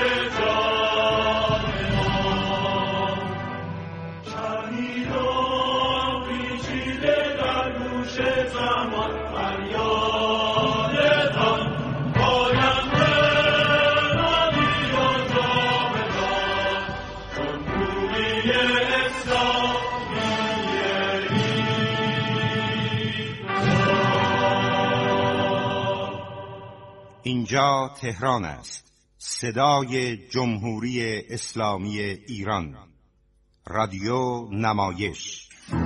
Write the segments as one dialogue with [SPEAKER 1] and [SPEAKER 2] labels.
[SPEAKER 1] اینجا تهران است، صدای جمهوری اسلامی ایران، رادیو نمایش.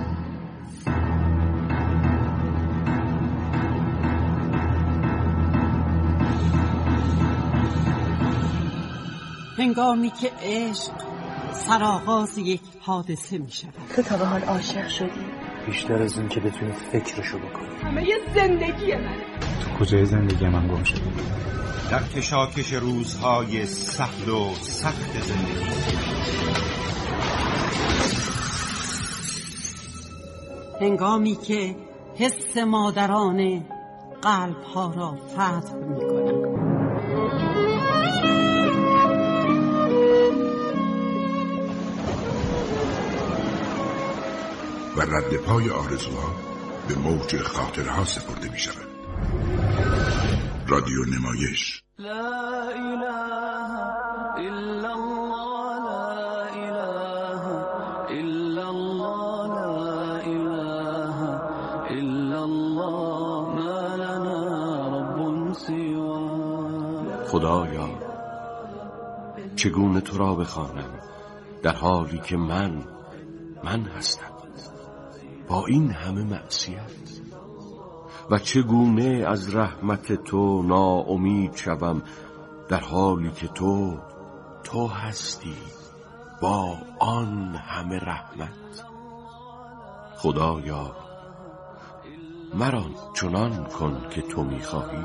[SPEAKER 2] هنگامی که عشق سرآغاز یک حادثه می شود.
[SPEAKER 3] تو تا به حال عاشق شدی؟
[SPEAKER 4] بیشتر از این که بتونی فکرشو بکنی.
[SPEAKER 3] همه یه زندگی منه.
[SPEAKER 4] تو کجای زندگی من گم شدی؟
[SPEAKER 1] در کشاکش روزهای سهل و سخت زندگی.
[SPEAKER 2] هنگامی که حس مادرانه قلب‌ها را فتح می‌کند.
[SPEAKER 5] و رد پای آرزوها به موج خاطرها سپرده می شود. رادیو نمایش.
[SPEAKER 6] لا اله الا الله، لا اله الا الله، لا اله الا الله، ما لنا رب سواه.
[SPEAKER 7] خدایا چگونه تو را بخوانم در حالی که من هستم با این همه معصیت، و چگونه از رحمت تو ناامید شوم در حالی که تو هستی با آن همه رحمت. خدایا مرا چنان کن که تو می‌خواهی.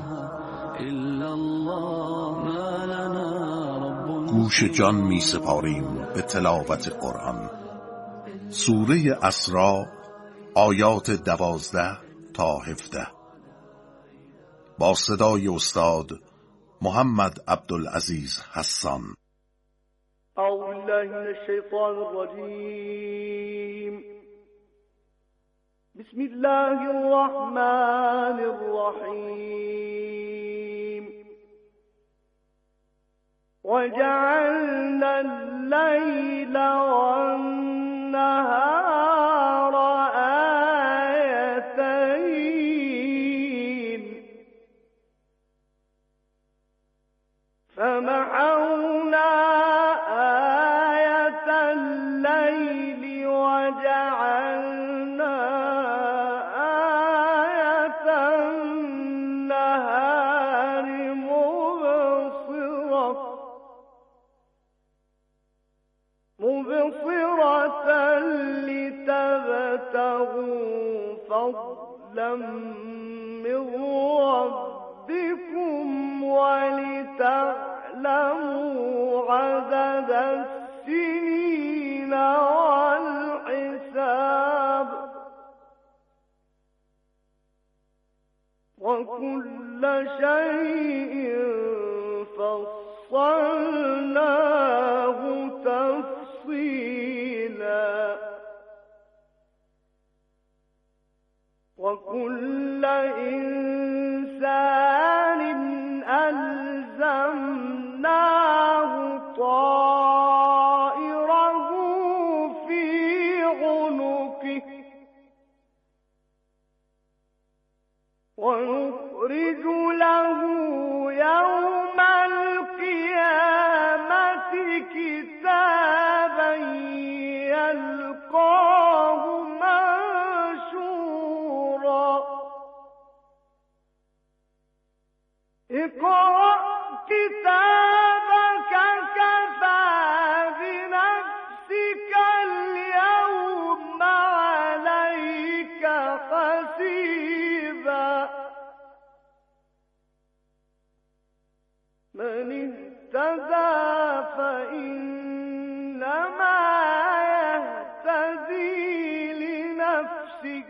[SPEAKER 8] گوش جان می‌سپاریم به تلاوت قرآن. سوره اسراء آیات 12 تا 17 با صدای استاد محمد عبدالعزیز حسان.
[SPEAKER 9] اعوذ بالله من الشیطان الرجیم. بسم الله الرحمن الرحیم. وجعلنا الليل والنهار آيتين فمحونا آية الليل وجعلنا آية النهار مبصرة لتبتغوا فضلا من ربكم ولتعلموا عدد السنين والحساب وكل شيء فصلناه تفصيلا وكل إنسان ألزمناه طائره في عنقه ونخرج له يوم القيامة كتابا يلقاه منشورا اقرأ كتابك كفى بنفسك اليوم عليك حسيبا من اهتدى فإنما يهتدي لنفسه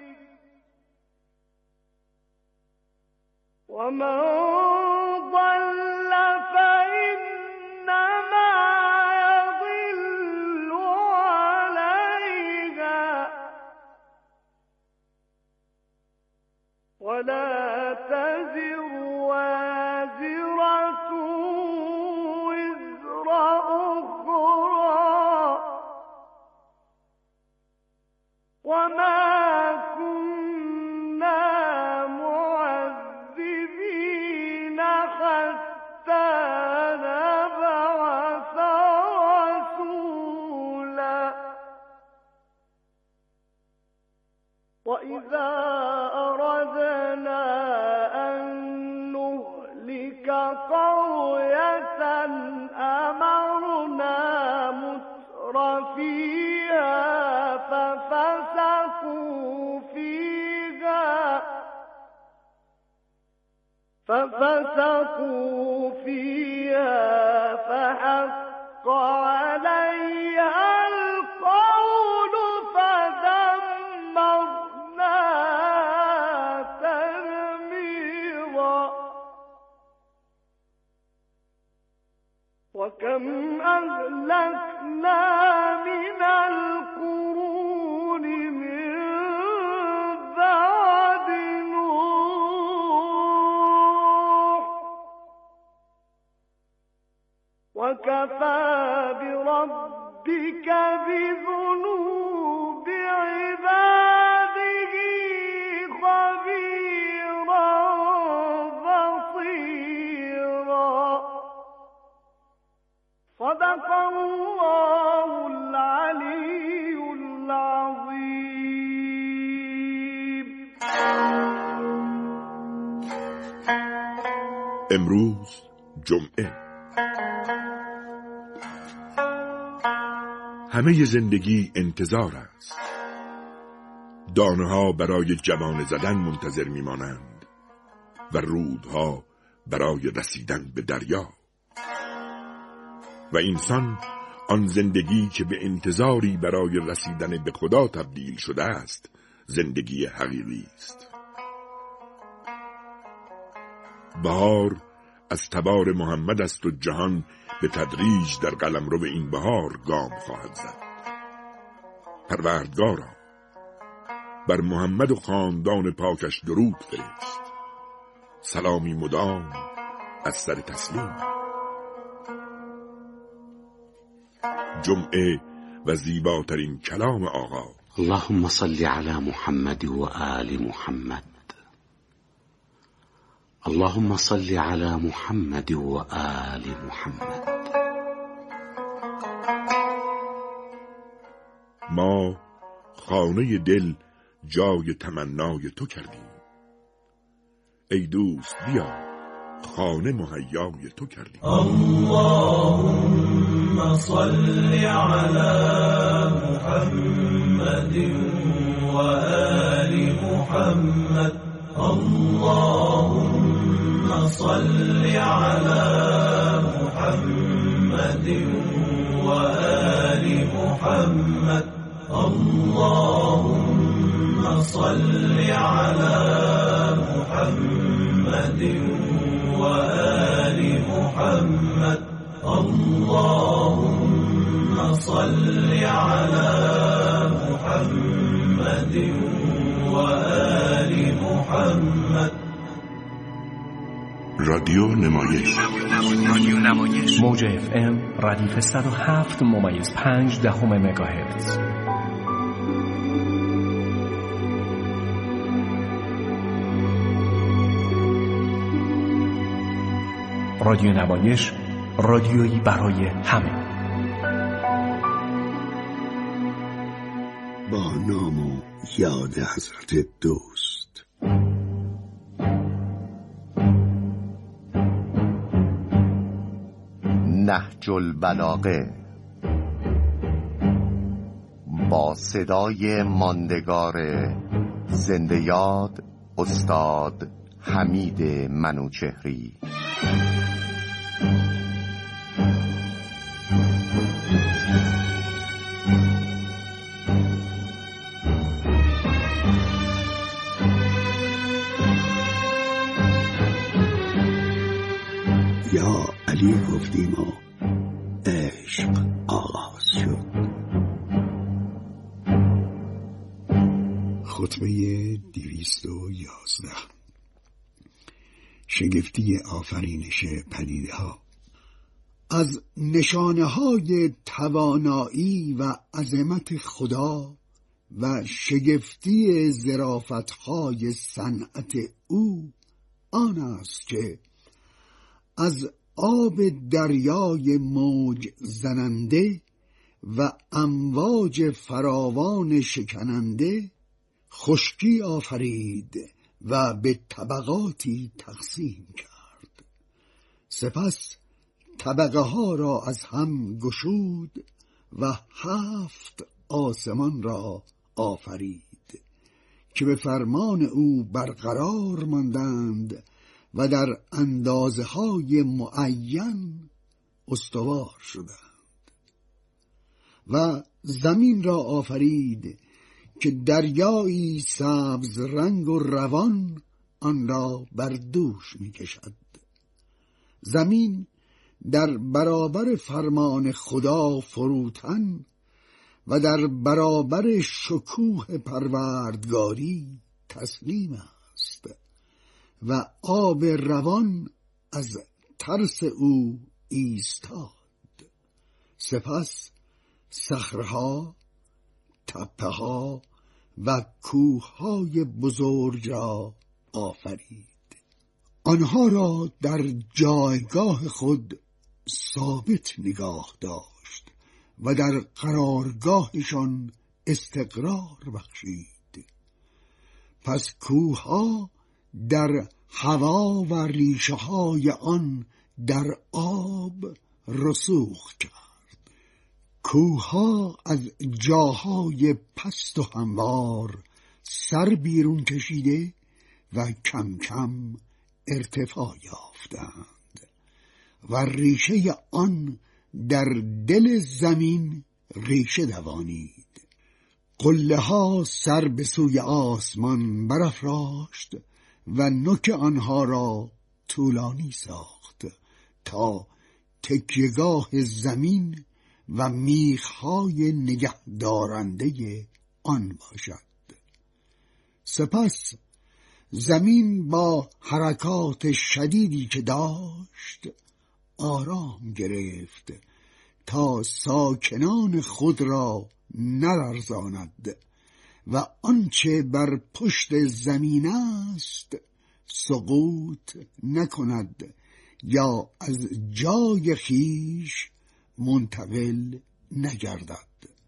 [SPEAKER 9] ومن ضل فإنما وإذا أردنا أن نهلك قرية أمرنا مترفيها ففسقوا فيها فحق عليها القول فدمرناها تدميرا وكم أهلكنا من القرون من بعد نوح وكفى بربك بذنوب عباده خبيرا بصيرا صدق الله العلي العظيم.
[SPEAKER 5] امروز جمعه. همه زندگی انتظار است. دانه ها برای جوانه زدن منتظر میمانند و رودها برای رسیدن به دریا. و انسان آن زندگی که به انتظاری برای رسیدن به خدا تبدیل شده است زندگی حقیقی است. بهار از تبار محمد است و جهان به تدریج در قلمرو این بهار گام خواهد زد. پروردگارا بر محمد و خاندان پاکش درود فرست. سلامی مدام از سر تسلیم. جمعه و زیباترین کلام آقا.
[SPEAKER 10] اللهم صل على محمد و آل محمد. اللهم صل على محمد و آل محمد.
[SPEAKER 5] ما خانه دل جای تمنای تو کردیم. ای دوست بیا خانه مهیای تو کردیم.
[SPEAKER 6] اللهم صل على محمد و آل محمد. اللهم صل على محمد و آل محمد. اللهم صل على محمد و آل محمد. اللهم صل على محمد و آل محمد.
[SPEAKER 5] رادیو نمایش.
[SPEAKER 11] موج FM ردیف 107.5 مگاهرتز. رادیو نمایش، رادیویی برای همه.
[SPEAKER 12] با نام و یاد حضرت دوست.
[SPEAKER 13] نهج البلاغه با صدای ماندگار زنده یاد استاد حمید منوچهری.
[SPEAKER 12] یا علی گفتیم و عشق آغاز شد. خطبه 211. شگفتی آفرینش پدیده‌ها. از نشانه‌های توانایی و عظمت خدا و شگفتی ظرافت‌های صنعت او آن است که از آب دریای موج زننده و امواج فراوان شکننده خشکی آفرید و به طبقاتی تقسیم کرد. سپس طبقه ها را از هم گشود و 7 آسمان را آفرید که به فرمان او برقرار ماندند و در اندازه های معین استوار شدند. و زمین را آفرید که دریایی سبز رنگ و روان آن را بر دوش می کشد. زمین در برابر فرمان خدا فروتن و در برابر شکوه پروردگاری تسلیم است و آب روان از ترس او ایستاد. سپس صخره‌ها، تپه‌ها و کوه‌های بزرگ را آفرید. آنها را در جایگاه خود ثابت نگاه داشت و در قرارگاهشان استقرار بخشید. پس کوه‌ها در هوا و ریشه‌های آن در آب رسوخ کرد. کوه‌ها از جاهای پست و هموار سر بیرون کشیده و کم کم ارتفاع یافتند و ریشه آن در دل زمین ریشه دوانید. قله ها سر به سوی آسمان برافراشت و نوک آنها را طولانی ساخت تا تکیهگاه زمین و میخهای نگهدارنده آن باشد. سپس زمین با حرکات شدیدی که داشت آرام گرفت تا ساکنان خود را نلرزاند و آنچه بر پشت زمین است سقوط نکند یا از جای خویش منتقل نگردد.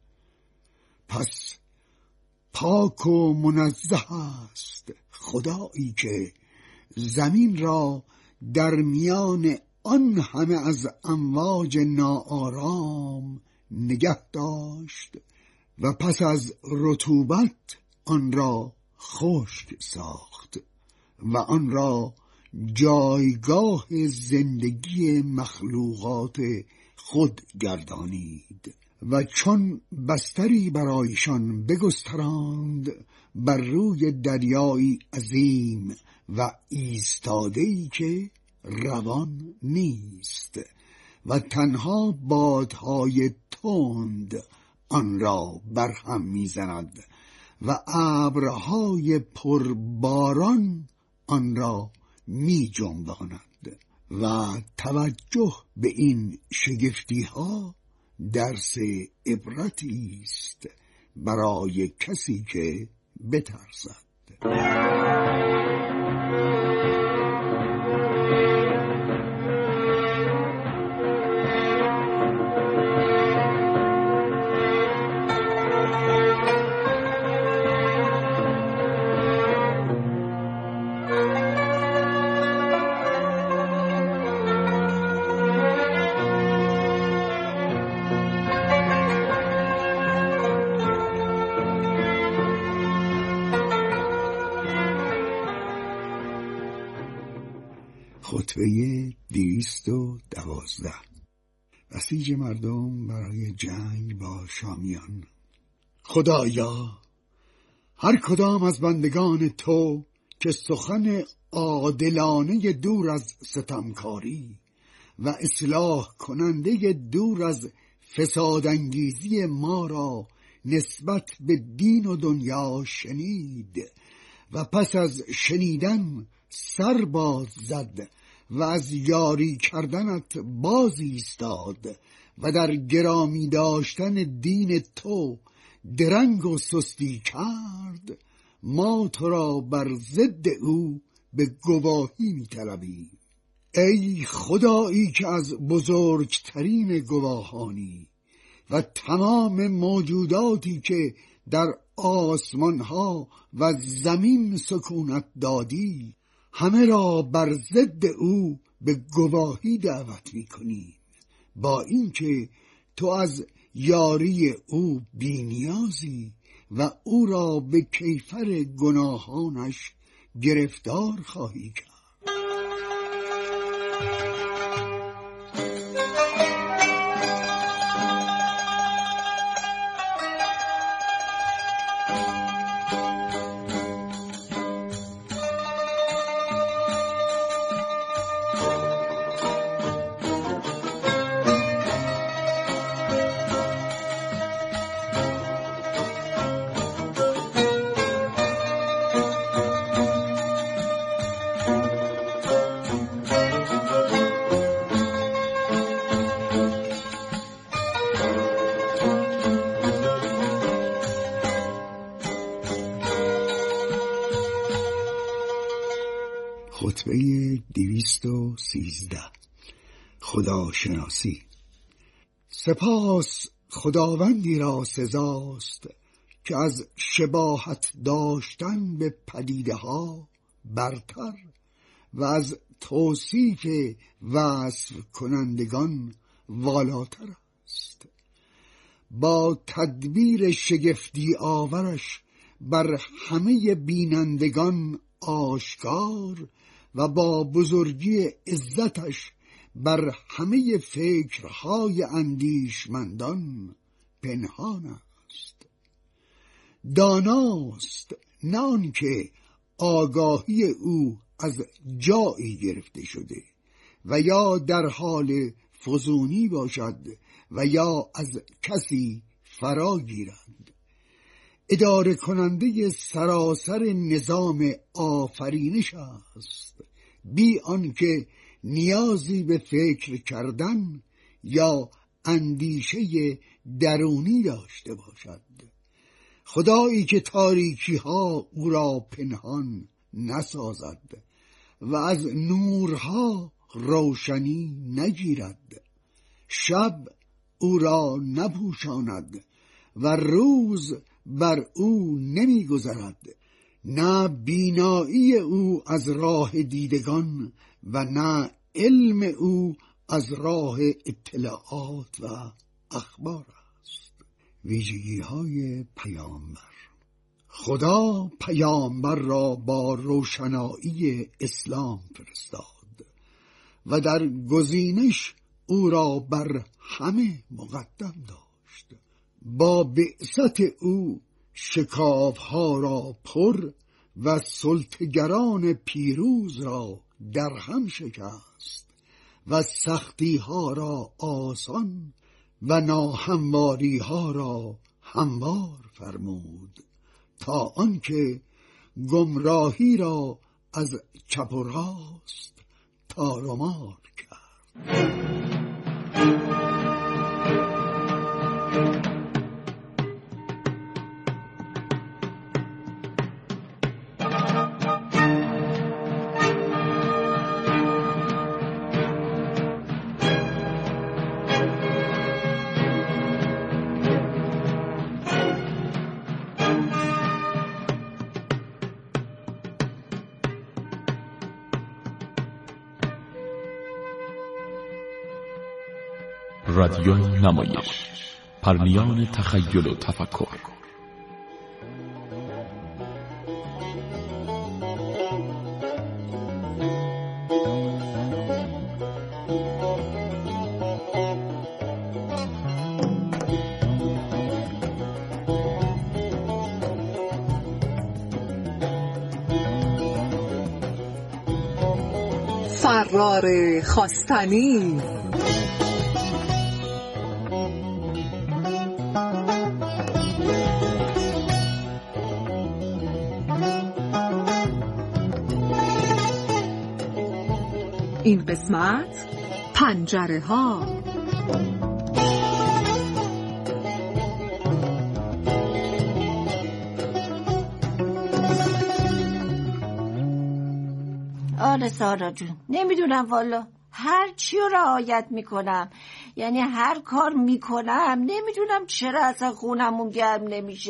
[SPEAKER 12] پس پاک و منزه است خدایی که زمین را در میان آن همه از امواج ناآرام نگه داشت و پس از رطوبت آن را خشک ساخت و آن را جایگاه زندگی مخلوقات خود گردانید و چون بستری برایشان بگستراند بر روی دریایی عظیم و ایستاده‌ای که روان نیست و تنها بادهای تند آن را برهم میزند و ابرهای پرباران آن را می جنباند و توجه به این شگفتی ها درس عبرتی است برای کسی که بترسد. خطبه 212. بسیج مردم برای جنگ با شامیان. خدایا، هر کدام از بندگان تو که سخن عادلانه دور از ستمکاری و اصلاح کننده دور از فسادانگیزی ما را نسبت به دین و دنیا شنید و پس از شنیدن سر باز زد و از یاری کردنت باز ایستاد و در گرامی داشتن دین تو درنگ و سستی کرد، ما تو را بر ضد او به گواهی می‌طلبیم. ای خدایی که از بزرگترین گواهانی و تمام موجوداتی که در آسمان ها و زمین سکونت دادی، همه را بر ضد او به گواهی دعوت می‌کنیم، با اینکه تو از یاری او بی‌نیازی و او را به کیفر گناهانش گرفتار خواهی کرد. خطبه 213 خداشناسی. سپاس خداوندی را سزاست که از شباهت داشتن به پدیده ها برتر و از توصیف وصف کنندگان والاتر است. با تدبیر شگفتی آورش بر همه بینندگان آشکار و با بزرگی عزتش بر همه فکرهای اندیشمندان پنهان است. داناست، نه آنکه آگاهی او از جایی گرفته شده و یا در حال فزونی باشد و یا از کسی فرا گیرد. اداره کننده سراسر نظام آفرینش است، بی آنکه نیازی به فکر کردن یا اندیشه درونی داشته باشد. خدایی که تاریکی ها او را پنهان نسازد و از نورها روشنی نگیرد، شب او را نپوشاند و روز بر او نمیگذرد، نه بینایی او از راه دیدگان و نه علم او از راه اطلاعات و اخبار است. ویژگی های پیامبر. خدا پیامبر را با روشنایی اسلام فرستاد و در گزینش او را بر همه مقدم داشت. با بعثت او شکافها را پر و سلطه‌گران پیروز را در هم شکست و سختی ها را آسان و ناهمواری ها را هموار فرمود، تا آنکه گمراهی را از چپ و راست تار و مار کرد.
[SPEAKER 14] رادیوی نمایش، پرنیان تخیل و تفکر.
[SPEAKER 15] فرار خواستنی. این قسمت پنجره ها.
[SPEAKER 16] آره سارا جون، نمیدونم والا، هر چی رو رعایت میکنم، یعنی هر کار میکنم، نمیدونم چرا اصلا خونمون گرم نمیشه.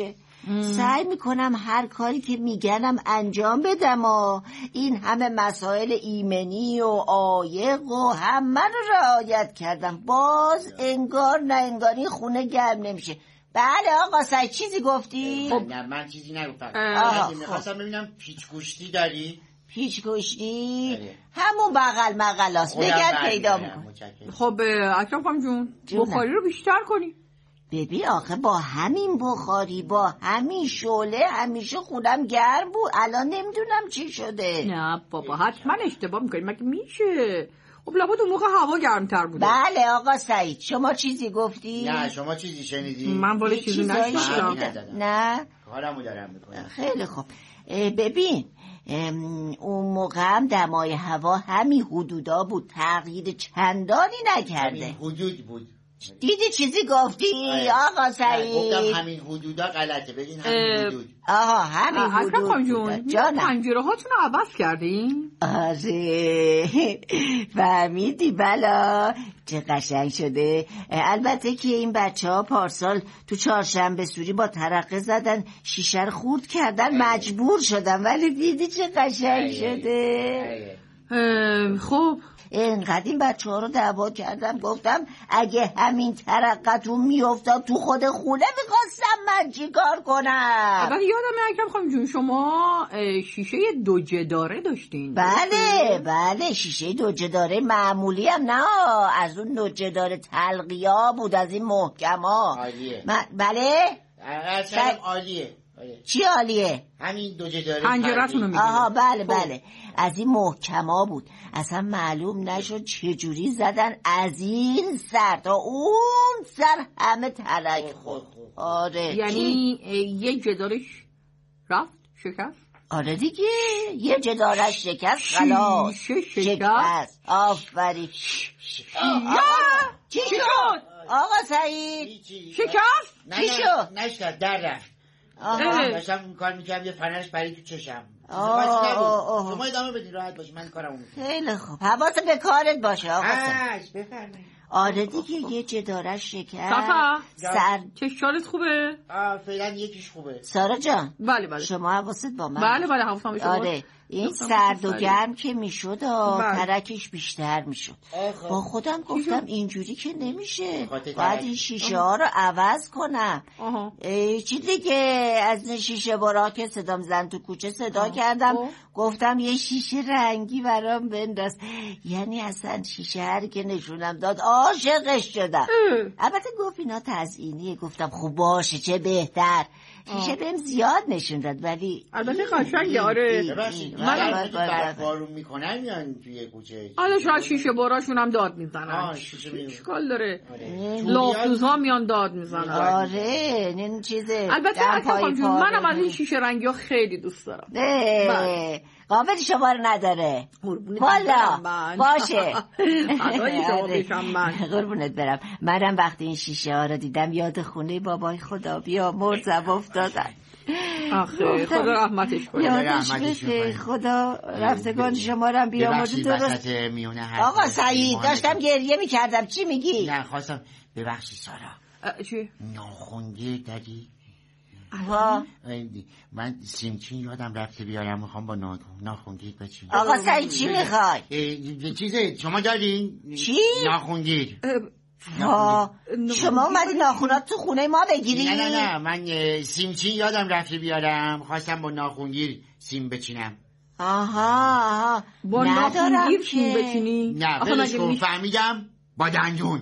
[SPEAKER 16] سعی میکنم هر کاری که میگنم انجام بدم و این همه مسائل ایمنی و عایق و همه رو رعایت کردم، باز انگار نه انگاری خونه گرم نمیشه. بله آقا سعید چیزی گفتی؟
[SPEAKER 17] نه من چیزی نگفتم. میخواستم ببینم پیچ گوشتی داری؟
[SPEAKER 16] پیچ گوشتی؟ همون بغل مغلاست، بگرد پیدا میکن.
[SPEAKER 18] خب اکرم خانم جون بخاری رو بیشتر کنی.
[SPEAKER 16] ببین آخه با همین بخاری با همین شعله همیشه خونم گرم بود، الان نمیدونم چی شده.
[SPEAKER 18] نه بابا حتما اشتباه میکنی، مگه میشه؟ خب لابد اون موقع هوا گرمتر بوده.
[SPEAKER 16] بله آقا سعید شما چیزی گفتی؟
[SPEAKER 17] نه شما چیزی شنیدی؟
[SPEAKER 18] من بالا چیزی نشنیدم.
[SPEAKER 16] نه
[SPEAKER 17] کارمو دارم میکنم.
[SPEAKER 16] خیلی خوب. ببین اون موقع هم دمای هوا همین حدودا بود، تغییر چندانی نکرده.
[SPEAKER 17] همین حدود بود.
[SPEAKER 16] دیدی چیزی گفتی آقا سعید؟
[SPEAKER 17] گفتم همین حدودا غلطه، بگین همین حدود.
[SPEAKER 16] آها همین حدود.
[SPEAKER 18] اکرم جون پنجره هاتون رو عوض کردین؟
[SPEAKER 16] آره فهمیدی بلا چه قشنگ شده. البته که این بچه ها پارسال تو چهارشنبه سوری با ترقه زدن شیشه رو خورد کردن، مجبور شدن، ولی دیدی چه قشنگ شده.
[SPEAKER 18] خب
[SPEAKER 16] اینقدر این بچه ها رو دعوا کردم، گفتم اگه همین ترقتون میافتاد تو خود خونه میخواستم من چی کار کنم.
[SPEAKER 18] البته یادم اکرم خانم جون شما شیشه دو جداره داشتین.
[SPEAKER 16] بله شیشه دو جداره معمولی هم نه، از اون دو جداره تلقیا بود، از این محکما.
[SPEAKER 17] عالیه.
[SPEAKER 16] بله
[SPEAKER 17] عالیه.
[SPEAKER 16] چی عالیه؟
[SPEAKER 17] همین دو جداره
[SPEAKER 18] پنجره‌تون رو.
[SPEAKER 16] آها بله از این محکما بود، اصلا معلوم نشد چه جوری زدن از این سر تا اون سر همه تلک خورد. آره
[SPEAKER 18] یعنی یه جدارش رفت شکست؟
[SPEAKER 16] آره دیگه یه جدارش شکست. خلاص شکست. آفرین. چی شد آقا سعید؟
[SPEAKER 18] شکست؟
[SPEAKER 16] چی شد؟
[SPEAKER 17] نشکست در رفت. داشتم کار میکردم یه فنرش پرید تو چشم. شما ادامه بدین راحت باشی، من کارمو میکنم.
[SPEAKER 16] خیلی خوب حواست به کارت باشه آقا
[SPEAKER 17] سعید. بفرمایید.
[SPEAKER 16] آره دیگه یه جدارش شکست.
[SPEAKER 18] سر چشالت خوبه؟
[SPEAKER 17] فعلا یکیش خوبه.
[SPEAKER 16] سارا جان
[SPEAKER 18] بله
[SPEAKER 16] شما حواست با من.
[SPEAKER 18] بله حواسم به شما.
[SPEAKER 16] آره این سرد و گرم که میشد ترکش بیشتر میشد. با خودم گفتم اینجوری که نمیشه، باید این شیشه ها رو عوض کنم. چی دیگه از شیشه برا که صدام زن تو کوچه صدا کردم، گفتم یه شیشه رنگی برام بنداز. یعنی اصلا شیشه هر که نشونم داد عاشقش شدم. البته گفت اینا تزیینیه، گفتم خوب باشه چه بهتر. شیشه بهم زیاد نشون داد ولی
[SPEAKER 18] البته قشنگه. آره
[SPEAKER 17] من برفارون میکنن میان توی کوچه.
[SPEAKER 18] آره شاید شیشه براشون هم داد میزنن. اشکال داره. لافوزها میان داد میزنن.
[SPEAKER 16] آره این چیزه.
[SPEAKER 18] البته منم از این شیشه رنگی ها خیلی دوست دارم.
[SPEAKER 16] قابل شما رو نداره والا. باشه قربونت برم. منم وقتی این شیشه ها رو دیدم یاد خونه بابای خدا بیامرزم افتادم.
[SPEAKER 18] آخه خدا رحمتش کنه.
[SPEAKER 16] یادش بخیر. خدا رفتگان شما رو بیامرزه. درست آقا سعید داشتم گریه میکردم. چی میگی؟
[SPEAKER 17] نه خواستم ببخشی سارا.
[SPEAKER 18] چی؟
[SPEAKER 17] ناخونگیر دادی؟ من سیمچین یادم رفته بیارم، میخوام با ناخونگیر بچین.
[SPEAKER 16] آقا سعید چی میخوای؟
[SPEAKER 17] چیزه شما دارین؟
[SPEAKER 16] چی؟
[SPEAKER 17] ناخونگیر.
[SPEAKER 16] شما اومدی ناخونات تو خونه ما بگیری؟
[SPEAKER 17] نه من سیمچین یادم رفته بیارم، خواستم با ناخونگیر سیم بچینم.
[SPEAKER 16] آها
[SPEAKER 18] با ناخونگیر سیم بچینی؟
[SPEAKER 17] نه ولش کن، فهمیدم با دندون.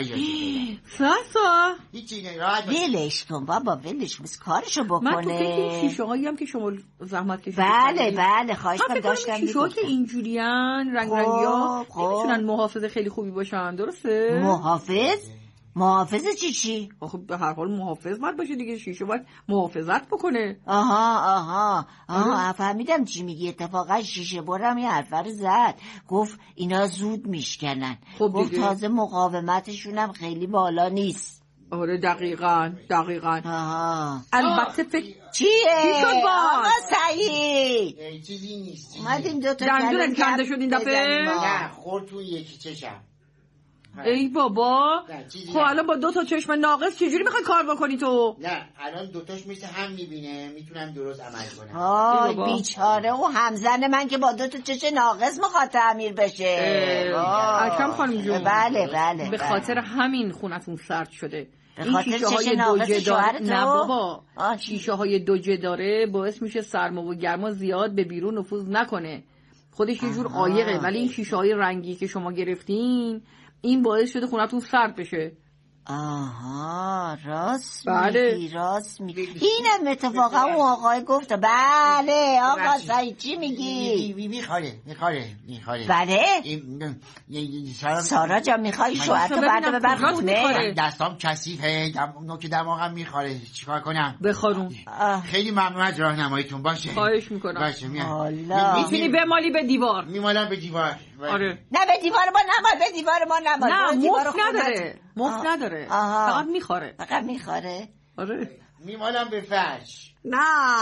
[SPEAKER 18] ساسا
[SPEAKER 16] ولش کن بابا، ولش کن کارشو بکنه.
[SPEAKER 18] من تو فکر شیشه هایی هم که شما زحمت کشید.
[SPEAKER 16] بله خواهش کنم داشتم
[SPEAKER 18] شیشه ها که اینجوریان رنگ رنگی ها نمیتونن محافظ خیلی خوبی باشن. درسته؟
[SPEAKER 16] محافظ چی؟
[SPEAKER 18] خب به هر حال محافظ باید باشه دیگه، شیشه باید محافظت بکنه.
[SPEAKER 16] آها فهمیدم چی میگی. اتفاقا شیشه برم یه حرف رو زد، گفت اینا زود میشکنن. گفت تازه مقاومتشون هم خیلی بالا نیست.
[SPEAKER 18] آره دقیقاً. البته فکر
[SPEAKER 16] چیه؟
[SPEAKER 18] چی شد
[SPEAKER 16] آقا سعید؟
[SPEAKER 17] چیزی نیست.
[SPEAKER 16] اومدیم دوتا
[SPEAKER 18] دندونت کنده شد این دفعه؟
[SPEAKER 17] نه خورد توی یکی چشم.
[SPEAKER 18] ای بابا خب الان با 2 تا چشم ناقص چجوری میخوای کار بکنی تو؟
[SPEAKER 17] نه الان دوتاش مثل هم میبینه، میتونم درست عمل کنم.
[SPEAKER 16] آی بیچاره و همزن من که با 2 تا چشم ناقص میخواد تعمیر بشه.
[SPEAKER 18] اکرم خانم جون
[SPEAKER 16] بله
[SPEAKER 18] به خاطر همین خونتون سرد شده.
[SPEAKER 16] این شیشه های دوجه داره.
[SPEAKER 18] نه بابا شیشه های دوجه داره باعث میشه سرما و گرما زیاد به بیرون نفوذ نکنه. خودش یه جور عایقه، ولی این شیشه های رنگی که شما گرفتین این باعث شده خونتون سرد بشه.
[SPEAKER 16] آها راست
[SPEAKER 18] بله.
[SPEAKER 16] میگی راست میگی. اینم اتفاقا اون آقای گفت. بله آقا سعید چی میگی؟
[SPEAKER 17] میخوره.
[SPEAKER 16] بله سارا جان میخوای شوهرتو برده ببر خونه؟
[SPEAKER 17] دستام کثیفه، نوک دماغم میخوره، چیکار کنم؟
[SPEAKER 18] بخارون.
[SPEAKER 17] خیلی ممنون از راهنماییتون. باشه
[SPEAKER 18] خواهش میکنم.
[SPEAKER 17] باشه
[SPEAKER 18] میتونی بمالی به دیوار.
[SPEAKER 17] میمالم به دیوار.
[SPEAKER 18] آره.
[SPEAKER 16] نه به دیوار ما نمال، به دیوار ما نمال.
[SPEAKER 18] نه مفت نداره فقط میخوره. آره
[SPEAKER 17] میمالم به فرش.
[SPEAKER 18] نه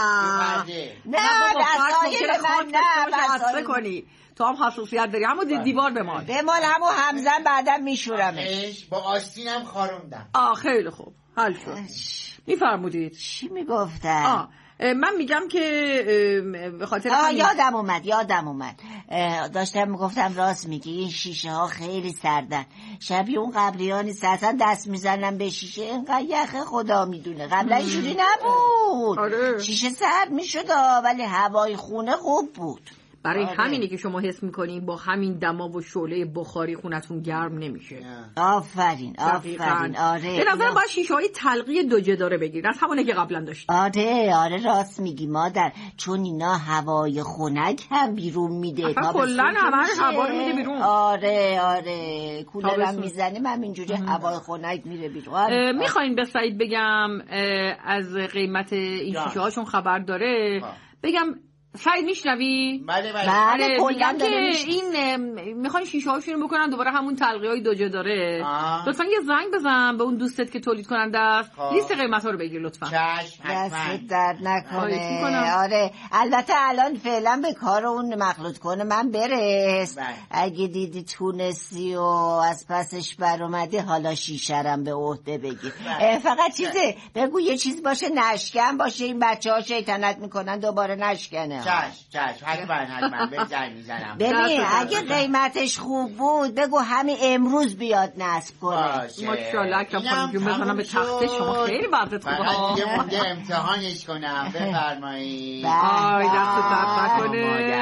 [SPEAKER 16] دستای من
[SPEAKER 18] نه کنی تو هم حساسیت داری. همون دیوار بمال
[SPEAKER 16] همون همزن بعدم میشورمش.
[SPEAKER 17] با آستینم خاروندم.
[SPEAKER 18] خیلی خوب حل شد. میفرمودید
[SPEAKER 16] چی میگفتن؟
[SPEAKER 18] من میگم که به خاطر
[SPEAKER 16] یادم اومد داشتم میگفتم راست میگی این شیشه ها خیلی سردن. شبیه اون قبلیانی اصلا دست میزنن به شیشه اینقدر یخه خدا میدونه. قبلا اینجوری نبود. شیشه سرد میشد ولی هوای خونه خوب بود.
[SPEAKER 18] برای همینه که شما حس میکنین با همین دما و شعله بخاری خونتون گرم نمیشه.
[SPEAKER 16] آفرین. آره
[SPEAKER 18] به نظرم باید شیشه های تلقی دوجه داره بگیرید از همونه که قبلا داشت.
[SPEAKER 16] آره راست میگی مادر، چون اینا هوای خنک هم بیرون میده.
[SPEAKER 18] کلا همه هوا رو میده بیرون.
[SPEAKER 16] آره کولرم میزنه همینجوری هوای خنک میره بیرون.
[SPEAKER 18] میخواین به سعید بگم از قیمت این شیشه هاشون خبر داره؟ بگم سعید میشنوی؟
[SPEAKER 17] بله
[SPEAKER 16] کلا
[SPEAKER 18] که این میخوان شیشه هاشون بکنن دوباره همون تلقی های دوجه داره. لطفا یه زنگ بزن به اون دوستت که تولید کننده است. لیست قیمت ها رو بگیر لطفا.
[SPEAKER 16] دست درد نکنه. آره البته الان فعلا به کار اون مخلوط کنه من برس. اگه دیدی تونستی و از پسش بر اومدی حالا شیشه‌رم به عهده بگیر. فقط چیزه بگو یه چیز باشه نشکن باشه، این بچه‌ها شیطنت میکنن دوباره نشکنه.
[SPEAKER 17] چشم حتما به زنگ میزنم.
[SPEAKER 16] ببین اگه قیمتش خوب بود بگو همین امروز بیاد نصب کنه.
[SPEAKER 18] ماشاءالله اکرم خانم جون بزنم به تخته شما خیلی بردت خوبه.
[SPEAKER 17] فقط یه مونده امتحانش کنم. بفرمایید.
[SPEAKER 18] آی دست درد نکنه.